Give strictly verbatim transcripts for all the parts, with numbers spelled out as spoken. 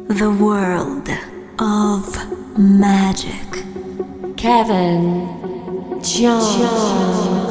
The world of magic. Kevin John.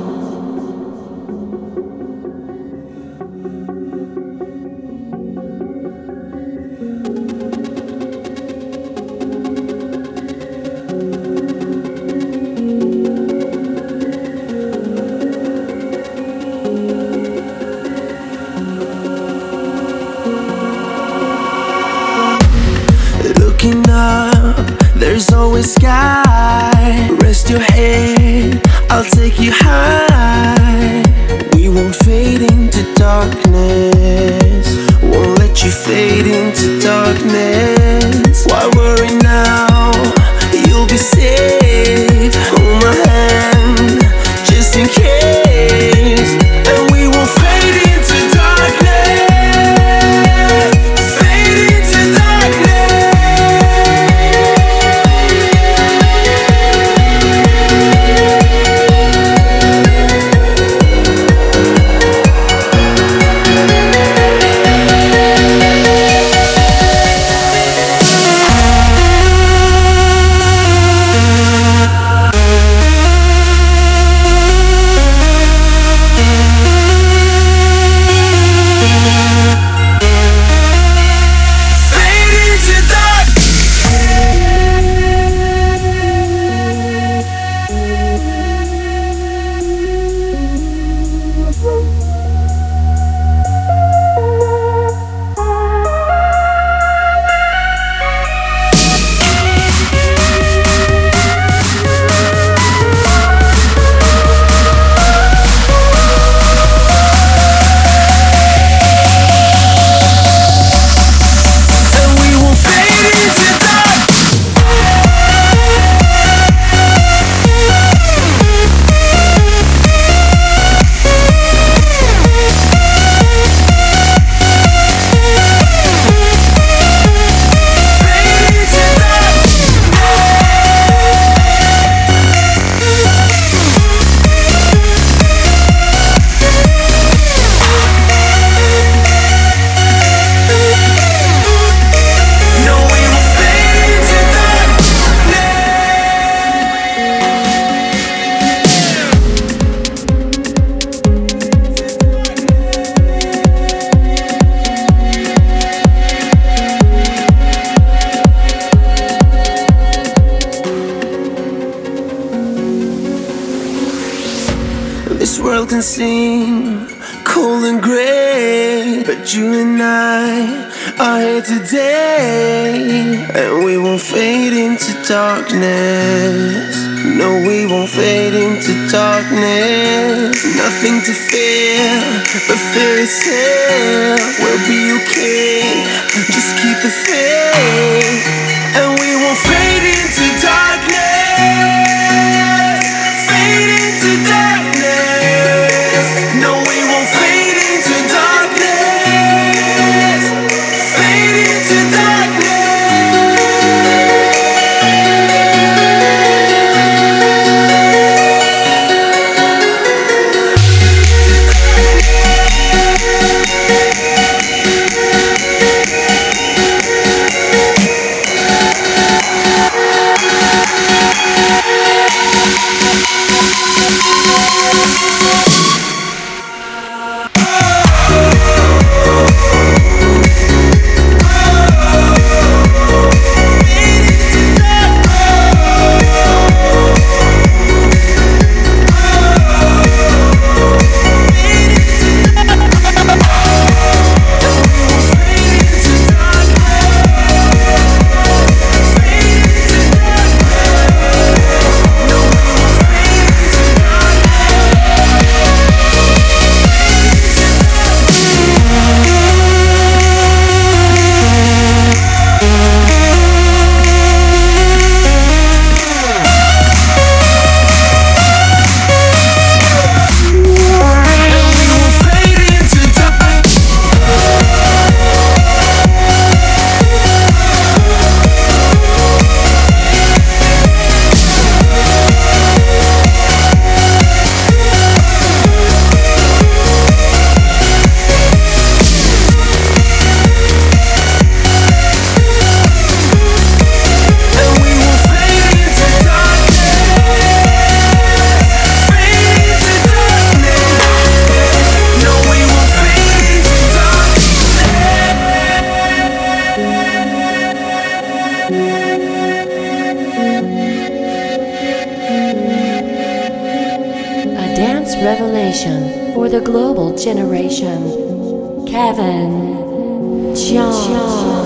There's always sky. Rest your head, I'll take you high. We won't fade into darkness. Won't let you fade into darkness. Why worry now? You'll be safe. Hold my hand, just in case. And we won't fade into darkness. Fade into darkness. This world can seem cold and gray, but you and I are here today. And we won't fade into darkness. No, we won't fade into darkness. Nothing to fear but fear itself. We'll be okay, just keep the faith. And we won't fade into darkness. Fade into darkness. No, we won't fade into darkness. Fade into darkness. revelation for the global generation. Kevin John.